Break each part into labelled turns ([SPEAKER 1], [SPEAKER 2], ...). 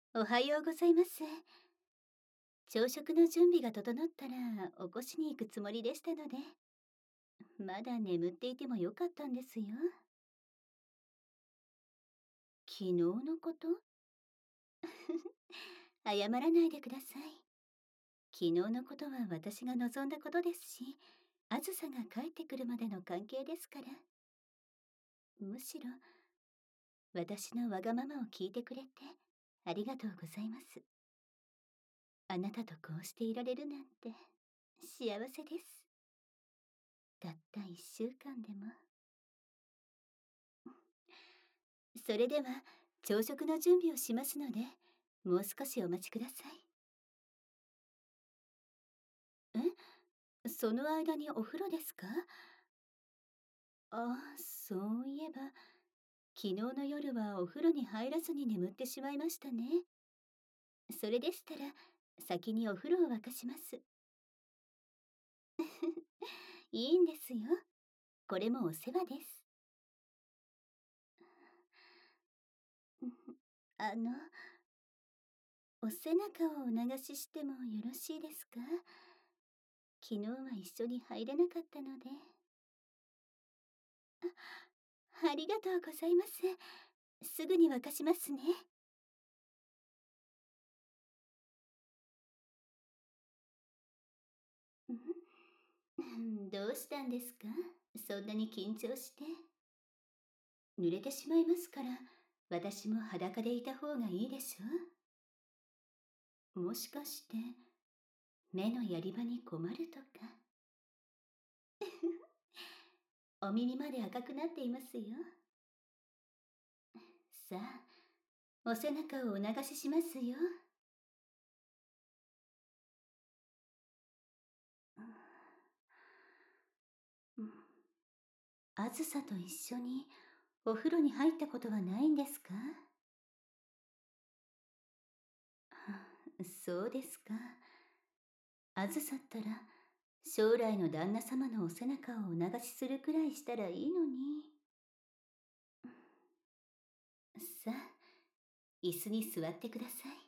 [SPEAKER 1] おはようございます。朝食の準備が整ったら起こしに行くつもりでしたので、まだ眠っていてもよかったんですよ。昨日のこと？謝らないでください。昨日のことは私が望んだことですし、あずさが帰ってくるまでの関係ですから。むしろ、私のわがままを聞いてくれて、ありがとうございます。あなたとこうしていられるなんて、幸せです。たった1週間でも。それでは朝食の準備をしますので、もう少しお待ちください。その間にお風呂ですか？あ、そういえば、昨日の夜はお風呂に入らずに眠ってしまいましたね。それでしたら、先にお風呂を沸かします。いいんですよ。これもお世話です。あの、お背中をお流ししてもよろしいですか？昨日は一緒に入れなかったので。ありがとうございます。すぐに沸かしますね。どうしたんですか？そんなに緊張して。濡れてしまいますから、私も裸でいた方がいいでしょ？もしかして、目のやり場に困るとか？お耳まで赤くなっていますよ。さあ、お背中をお流ししますよ。あずさと一緒にお風呂に入ったことはないんですか？そうですか。あずさったら、将来の旦那様のお背中をお流しするくらいしたらいいのに。さあ、椅子に座ってください。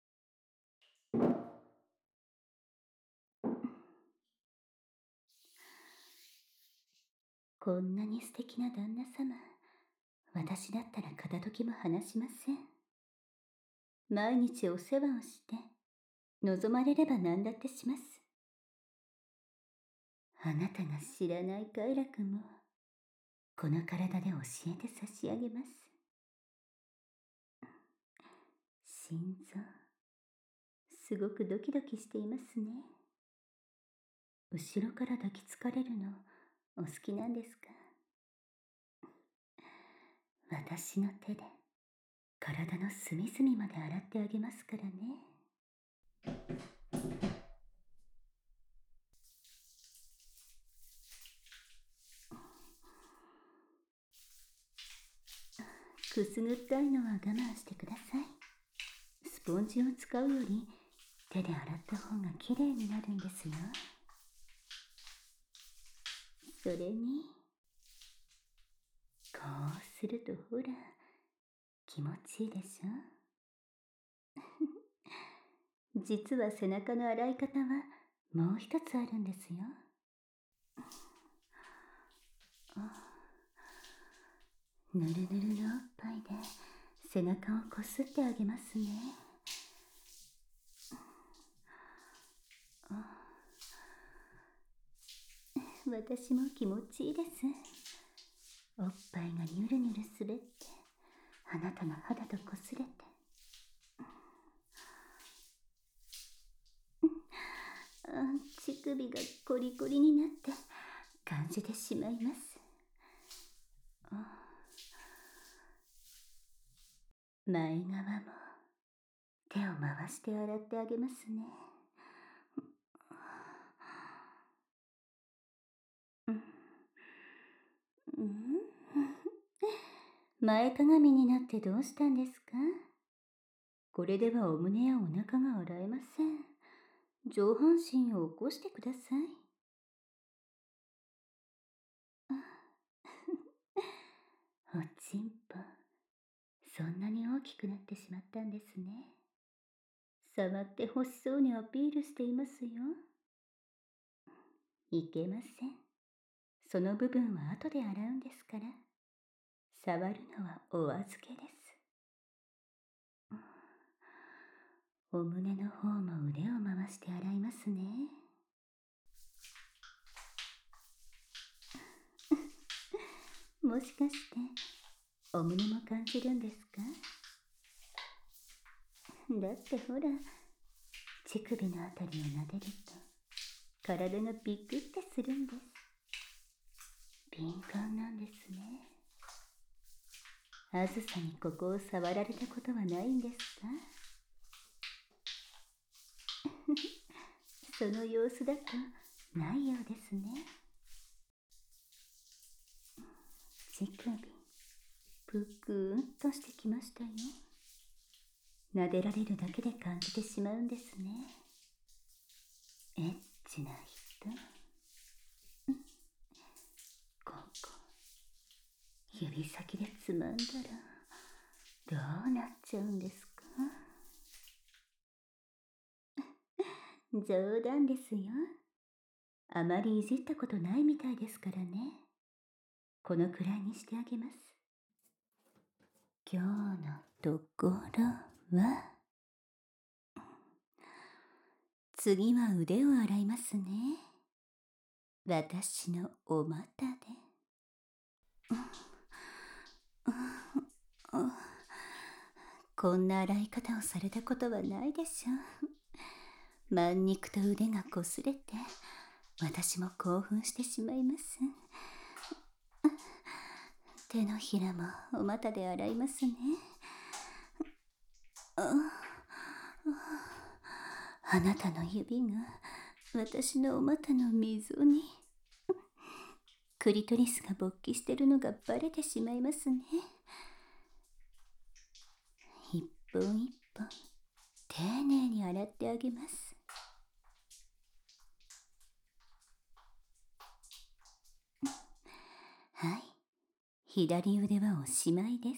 [SPEAKER 1] こんなに素敵な旦那様、私だったら片時も話しません。毎日お世話をして、望まれれば何だってします。あなたが知らない快楽も、この体で教えて差し上げます。心臓、すごくドキドキしていますね。後ろから抱きつかれるの、お好きなんですか？私の手で、体の隅々まで洗ってあげますからね。くすぐったいのは我慢してください。スポンジを使うより手で洗った方がきれいになるんですよ。それに、こうするとほら、気持ちいいでしょ？実は背中の洗い方はもう一つあるんですよ。ぬるぬるのおっぱいで背中をこすってあげますね。私も気持ちいいです。おっぱいがニュルニュル滑って、あなたの肌とこすれて。乳首がコリコリになって感じてしまいます。前側も手を回して洗ってあげますね。うん、前かがみになってどうしたんですか？これではお胸やお腹が洗えません。上半身を起こしてください。おちんぽ、そんなに大きくなってしまったんですね。 触って欲しそうにアピールしていますよ。いけません。その部分は後で洗うんですから。触るのはお預けです。お胸の方も腕を回して洗いますね。もしかしてお胸も感じるんですか？だってほら、乳首のあたりを撫でると体がビクってするんです。敏感なんですね。あずさにここを触られたことはないんですか？その様子だとないようですね。乳首ぷくーんとしてきましたよ。撫でられるだけで感じてしまうんですね。エッチな人。ここ指先でつまんだらどうなっちゃうんですか？冗談ですよ。あまりいじったことないみたいですからね。このくらいにしてあげます。今日のところは、次は腕を洗いますね。私のお股で。こんな洗い方をされたことはないでしょう。満肉と腕がこすれて、私も興奮してしまいます。手のひらもお股で洗いますね。あなたの指が私のお股の溝に。クリトリスが勃起してるのがバレてしまいますね。一本一本丁寧に洗ってあげます。はい、左腕はおしまいです。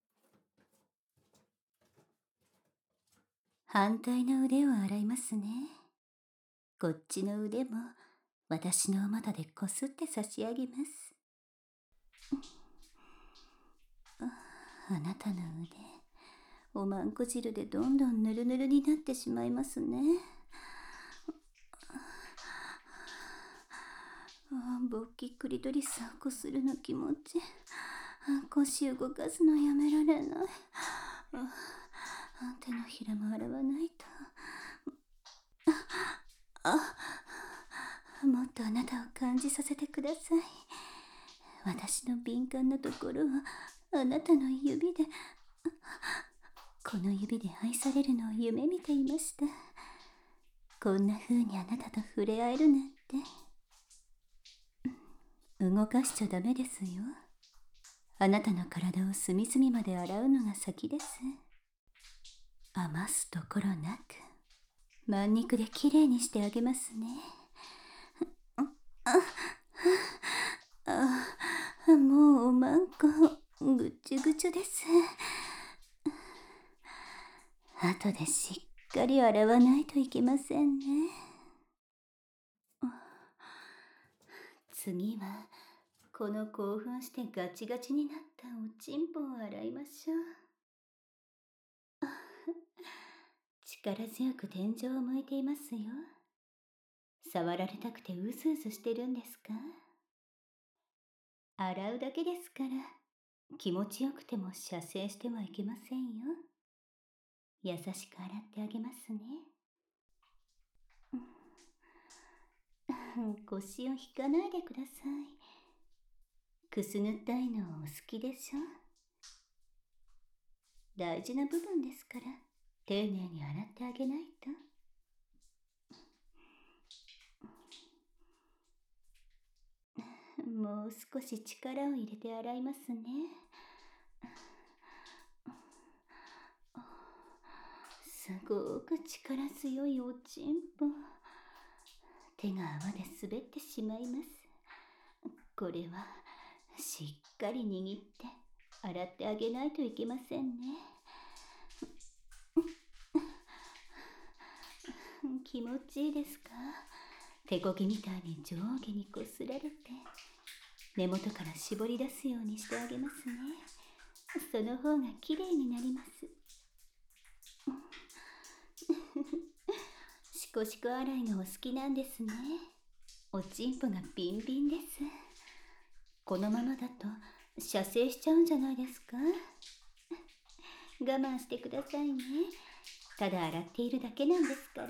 [SPEAKER 1] 反対の腕を洗いますね。こっちの腕も私のお股でこすって差し上げます。あなたの腕、おまんこ汁でどんどんぬるぬるになってしまいますね。勃起クリトリスをこするの気持ち。腰動かすのやめられない。手のひらも洗わないと。もっとあなたを感じさせてください。私の敏感なところをあなたの指で、この指で愛されるのを夢見ていました。こんな風にあなたと触れ合えるなんて。動かしちゃダメですよ。あなたの体を隅々まで洗うのが先です。余すところなく満肉できれいにしてあげますね。もうおまんこぐちゅぐちゅです。後でしっかり洗わないといけませんね。次はこの興奮してガチガチになったおちんぽを洗いましょう。力強く天井を向いていますよ。触られたくてうずうずしてるんですか？洗うだけですから、気持ちよくても射精してはいけませんよ。優しく洗ってあげますね。腰を引かないでください。くすぐったいのお好きでしょ？大事な部分ですから、丁寧に洗ってあげないと。もう少し力を入れて洗いますね。すごく力強いおちんぽ。手が泡で滑ってしまいます。これはしっかり握って洗ってあげないといけませんね。 気持ちいいですか？手こぎみたいに上下にこすられて、根元から絞り出すようにしてあげますね。その方がきれいになります。シコシコ洗いがお好きなんですね。おちんぽがビンビンです。このままだと射精しちゃうんじゃないですか？我慢してくださいね。ただ洗っているだけなんですから。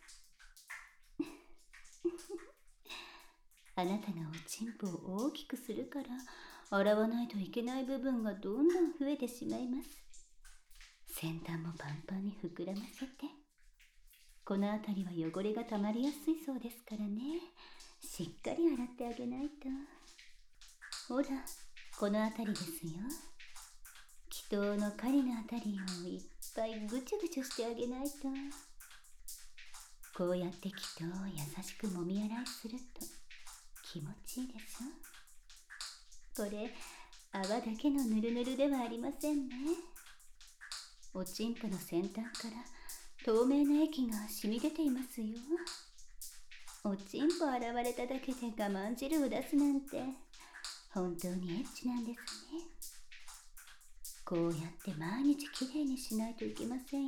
[SPEAKER 1] あなたがおちんぽを大きくするから、洗わないといけない部分がどんどん増えてしまいます。先端もパンパンに膨らませて。この辺りは汚れがたまりやすいそうですからね。しっかり洗ってあげないと。ほら、この辺りですよ。気筒の狩りの辺りをいっぱいぐちゅぐちゅしてあげないと。こうやって気筒を優しくもみ洗いすると気持ちいいでしょ。これ、泡だけのぬるぬるではありませんね。おちんぽの先端から透明な液が染み出ていますよ。おちんぽ洗われただけで我慢汁を出すなんて本当にエッチなんですね。こうやって毎日きれいにしないといけませんよ。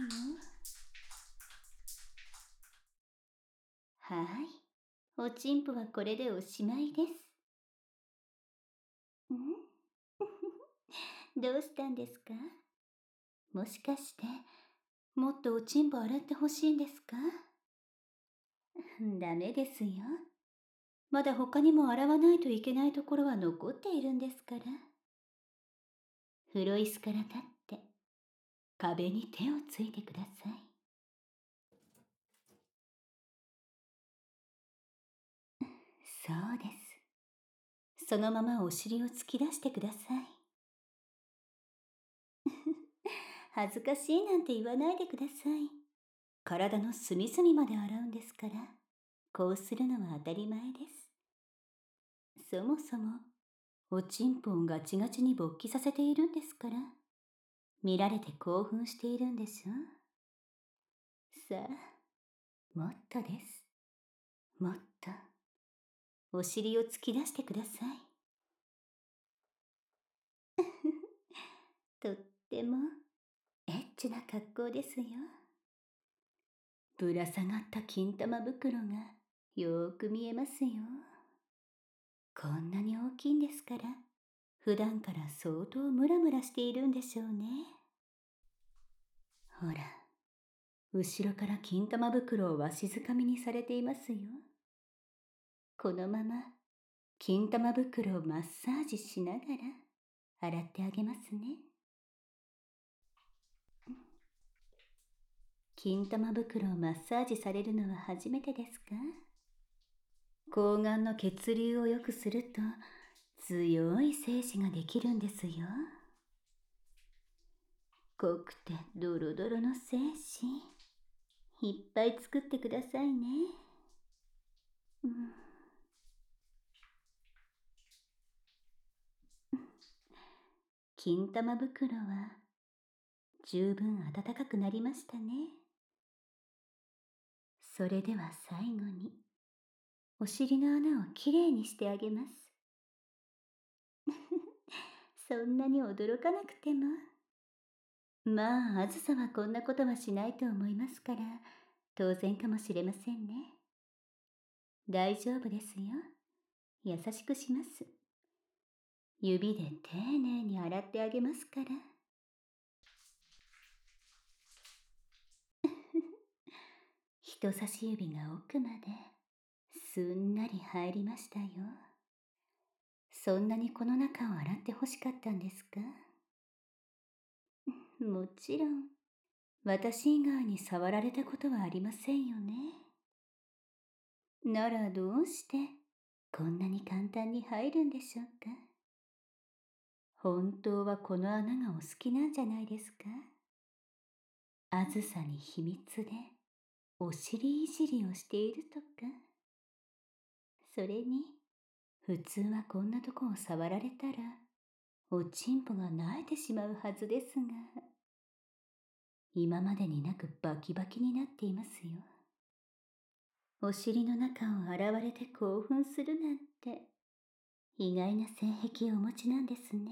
[SPEAKER 1] はい、おちんぽはこれでおしまいです。どうしたんですか？もしかしてもっとおちんぽ洗ってほしいんですか？ダメですよ。まだ他にも洗わないといけないところは残っているんですから。風呂椅子から立って壁に手をついてください。そうです。そのままお尻を突き出してください。恥ずかしいなんて言わないでください。体の隅々まで洗うんですから、こうするのは当たり前です。そもそも、おちんぽをガチガチに勃起させているんですから、見られて興奮しているんでしょ。さあ、もっとです。もっと、お尻を突き出してください。とっても、エッチな格好ですよ。ぶら下がった金玉袋がよーく見えますよ。こんなに大きいんですから、普段から相当ムラムラしているんでしょうね。ほら、後ろから金玉袋をわしづかみにされていますよ。このまま金玉袋をマッサージしながら洗ってあげますね。金玉袋をマッサージされるのは初めてですか？睾丸の血流を良くすると強い精子ができるんですよ。濃くてドロドロの精子いっぱい作ってくださいね。金玉袋は十分暖かくなりましたね。それでは最後にお尻の穴をきれいにしてあげます。そんなに驚かなくても。まあ、あずさはこんなことはしないと思いますから、当然かもしれませんね。大丈夫ですよ。優しくします。指で丁寧に洗ってあげますから。人差し指が奥まですんなり入りましたよ。そんなにこの中を洗ってほしかったんですか？もちろん、私以外に触られたことはありませんよね。ならどうしてこんなに簡単に入るんでしょうか？本当はこの穴がお好きなんじゃないですか？あずさに秘密でお尻いじりをしているとか。それに、普通はこんなとこを触られたら、おちんぽが萎えてしまうはずですが、今までになくバキバキになっていますよ。 お尻の中を洗われて興奮するなんて、意外な性癖をお持ちなんですね。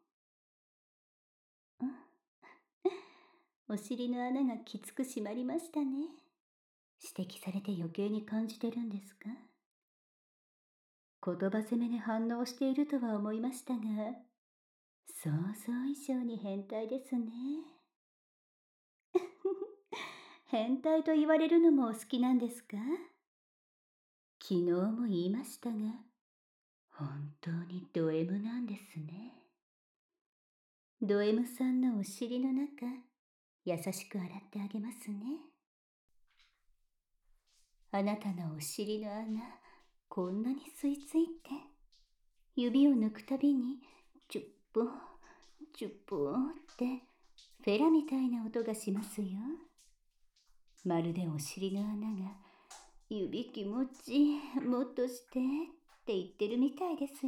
[SPEAKER 1] お尻の穴がきつく締まりましたね。指摘されて余計に感じてるんですか？言葉攻めで反応しているとは思いましたが、想像以上に変態ですね。変態と言われるのもお好きなんですか？昨日も言いましたが、本当にド M なんですね。ド M さんのお尻の中、優しく洗ってあげますね。あなたのお尻の穴、こんなに吸い付いて、指を抜くたびに、チュッポン、チュッポンって、フェラみたいな音がしますよ。まるでお尻の穴が、指気持ちいい、もっとしてって言ってるみたいですよ。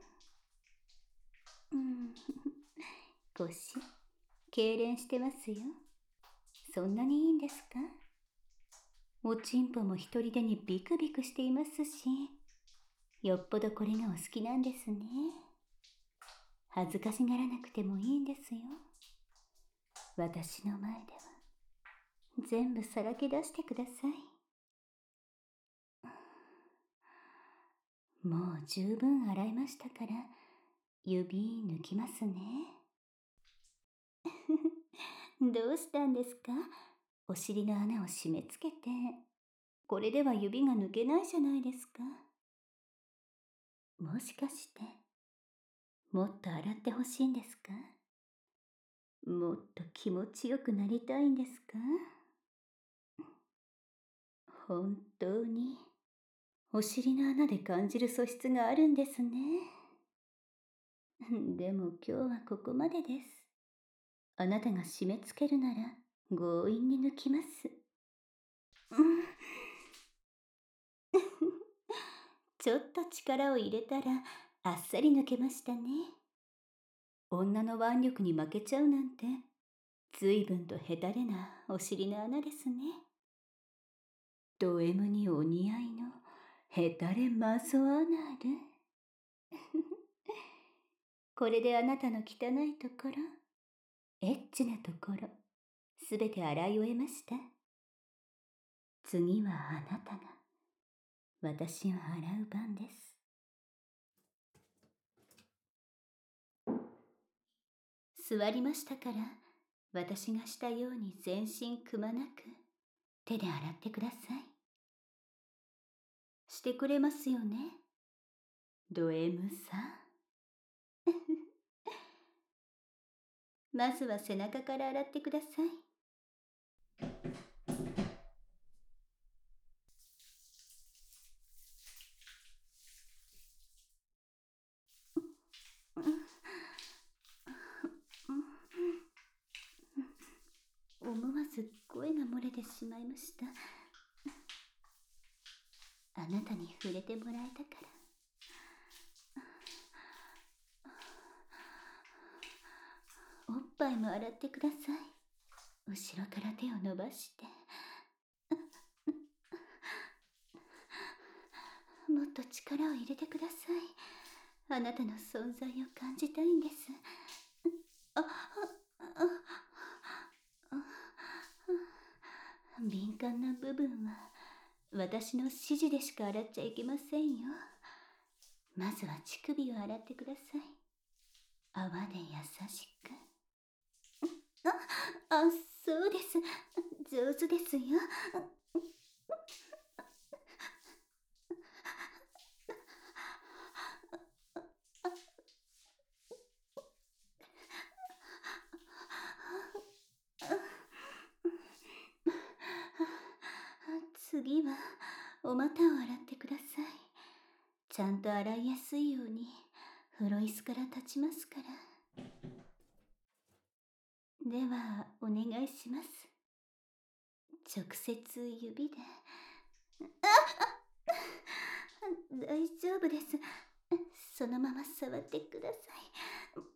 [SPEAKER 1] 腰、痙攣してますよ。そんなにいいんですか？おちんぽも一人でにビクビクしていますし、よっぽどこれがお好きなんですね。恥ずかしがらなくてもいいんですよ。私の前では全部さらけ出してください。もう十分洗いましたから、指抜きますね。どうしたんですか？お尻の穴を締め付けて。これでは指が抜けないじゃないですか。もしかして、もっと洗ってほしいんですか？もっと気持ちよくなりたいんですか？本当に、お尻の穴で感じる素質があるんですね。でも今日はここまでです。あなたが締め付けるなら強引に抜きます。ちょっと力を入れたらあっさり抜けましたね。女の腕力に負けちゃうなんて、随分とヘタレなお尻の穴ですね。ド M にお似合いのヘタレマゾアナル。これであなたの汚いところ、エッチなところ、すべて洗い終えました。次はあなたが私を洗う番です。座りましたから、私がしたように全身くまなく手で洗ってください。してくれますよね、ド M さん。まずは背中から洗ってください。思わず声が漏れてしまいました。あなたに触れてもらえたから。おっぱいも洗ってください。後ろから手を伸ばして。もっと力を入れてください。あなたの存在を感じたいんです。敏感な部分は私の指示でしか洗っちゃいけませんよ。まずは乳首を洗ってください。泡で優しく。そうです。上手ですよ。次はお股を洗ってください。ちゃんと洗いやすいように風呂椅子から立ちますから。ではお願いします。直接指で。大丈夫です。そのまま触ってください。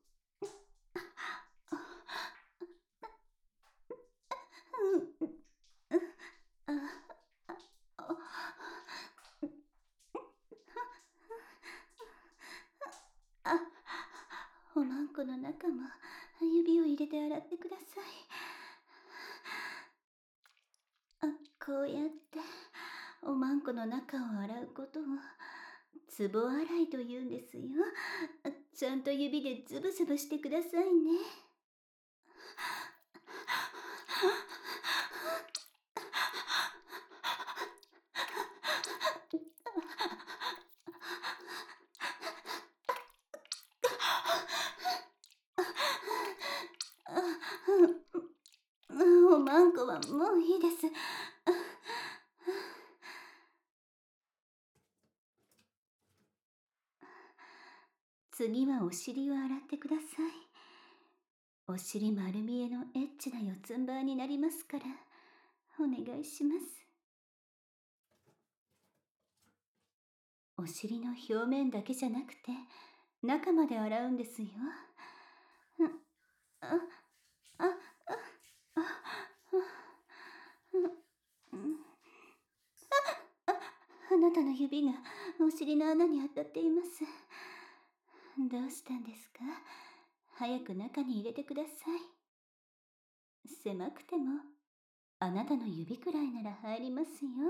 [SPEAKER 1] 中も指を入れて洗ってください。こうやっておまんこの中を洗うことをつぼ洗いと言うんですよ。ちゃんと指でズブズブしてくださいね。おまんこはもういいです。次はお尻を洗ってください。お尻丸見えのエッチな四つん這いになりますから、お願いします。お尻の表面だけじゃなくて、中まで洗うんですよ。あなたの指がお尻の穴に当たっています。どうしたんですか？早く中に入れてください。狭くてもあなたの指くらいなら入りますよ。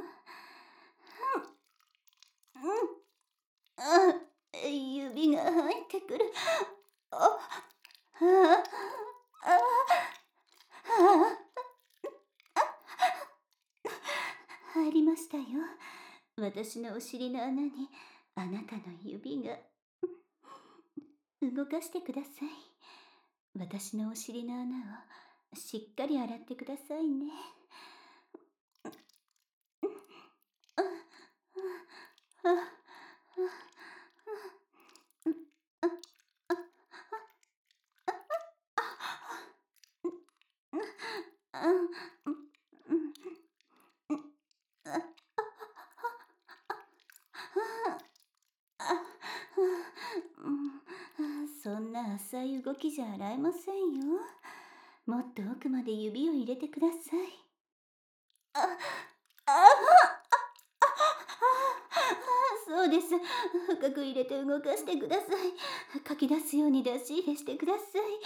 [SPEAKER 1] 指が入ってくる。入りましたよ。私のお尻の穴にあなたの指が。動かしてください。私のお尻の穴をしっかり洗ってくださいね。そんな浅い動きじゃ洗えませんよ。もっと奥まで指を入れてください。そうです。深く入れて動かしてください。かき出すように出し入れしてください。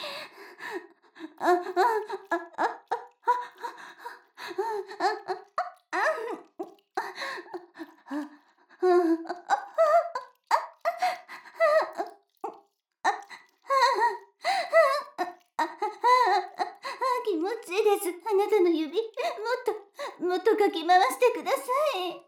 [SPEAKER 1] 気持ちいいです。あなたの指、もっとかき回してください。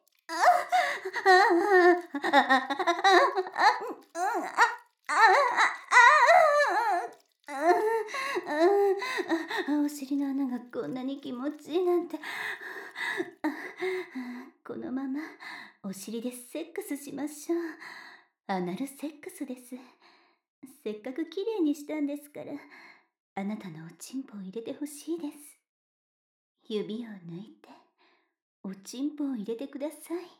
[SPEAKER 1] お尻の穴がこんなに気持ちいいなんて。このままお尻でセックスしましょう。アナルセックスです。せっかくきれいにしたんですから、あなたのおちんぽを入れてほしいです。指を抜いておちんぽを入れてください。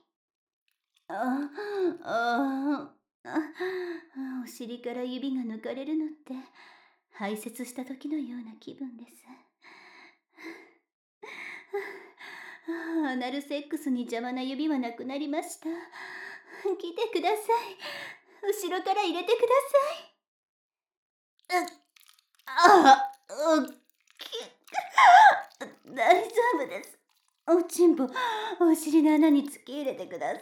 [SPEAKER 1] お尻から指が抜かれるのって排泄した時のような気分です。アナルセックスに邪魔な指はなくなりました。来てください。後ろから入れてください。大丈夫です。おちんぽ、お尻の穴に突き入れてください。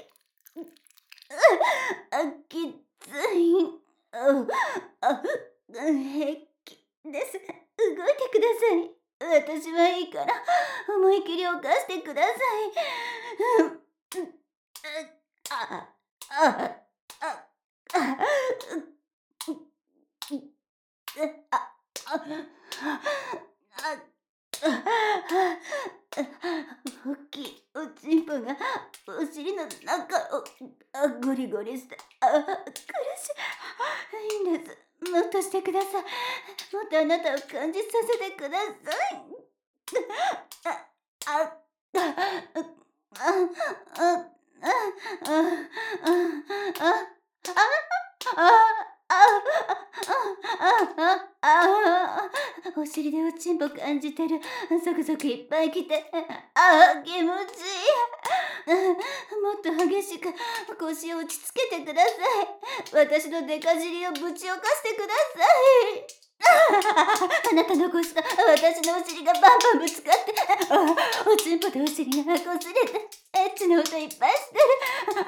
[SPEAKER 1] きつい。平気です。動いてください。私はいいから思い切り犯してください。大きいおちんぽがお尻の中をゴリゴリして、苦しい。いいんです。もっとしてください。もっとあなたを感じさせてください。お尻でおちんぽ感じてる。ゾクゾクいっぱいきて、気持ちいい。もっと激しく腰を打ちつけてください。私のデカ尻をぶちおかしてください。 あなたの腰と私のお尻がバンバンぶつかって、おちんぽとお尻がこすれて、エッチな音いっぱいしてる。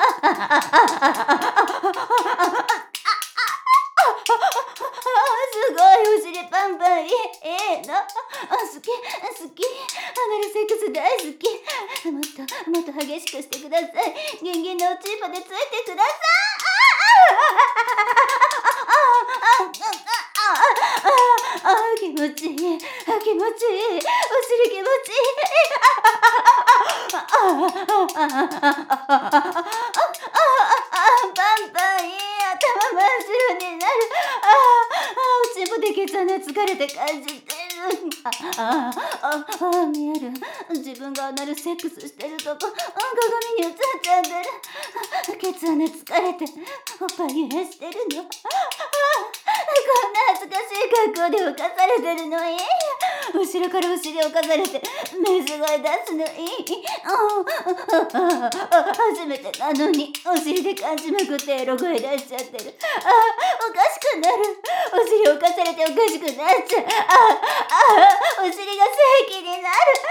[SPEAKER 1] すごいお尻パンパンいいの。好き好き。アナルセックス大好き。もっと激しくしてください。ギンギンのおちんぽでついてください。気持ちいい気持ちいい。お尻気持ちいい。パンパンいい。頭真っ白になる。おちんぽでケツ穴疲れて感じてる。見える。自分がアナルセックスしてるとこ鏡に映っちゃってる。ケツ穴疲れておっぱい揺らしてるの。こんな恥ずかしい格好で犯されてるのいい。後ろからお尻をかされて目すごい出すのいい。初めてなのにお尻で感じまくってエロ声出しちゃってる。おかしくなる。お尻をかされておかしくなっちゃう。お尻が正規になる。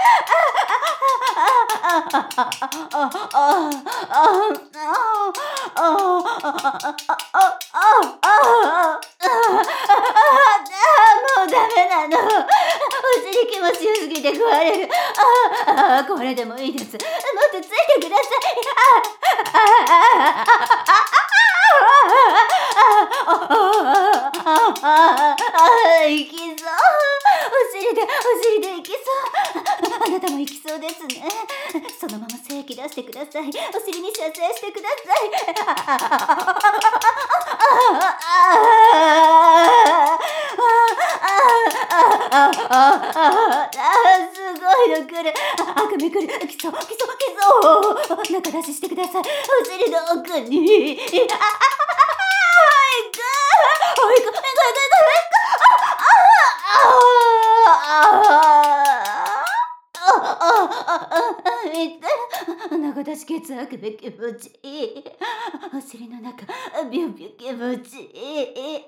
[SPEAKER 1] もうダメなの。お尻気持ちよすぎて壊れる。これでもいいです。もっとついてください。行きそう。お尻で行きそう。あなたも行きそうですね。そのまま精液出してください。お尻に射精してください。すごいの来る。あくび来る。来そう。中出ししてください。お尻の奥に。中出し血あくび気持ちいい。お尻の中ビュンビュン気持ちいい。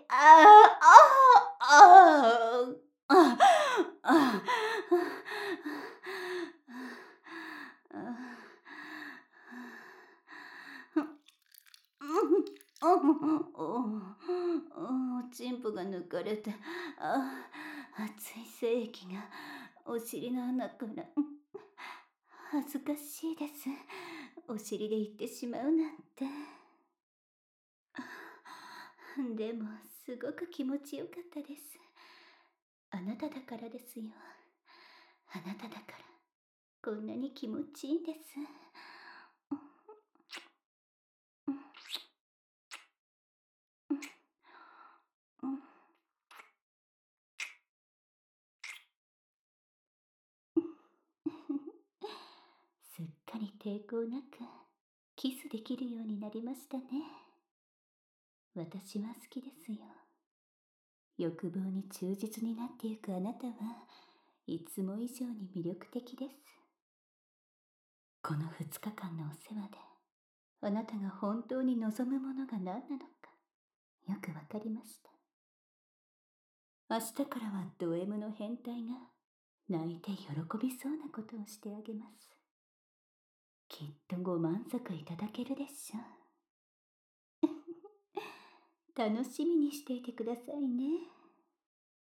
[SPEAKER 1] おちんぽが抜かれて、熱い精液がお尻の穴から。恥ずかしいです。お尻で言ってしまうなんて。でもすごく気持ちよかったです。あなただからですよ。あなただからこんなに気持ちいいんです。すっかり抵抗なくキスできるようになりましたね。私は好きですよ。欲望に忠実になっていくあなたはいつも以上に魅力的です。この2日間のお世話であなたが本当に望むものが何なのかよくわかりました。明日からはド M の変態が泣いて喜びそうなことをしてあげます。きっとご満足いただけるでしょう。楽しみにしていてくださいね。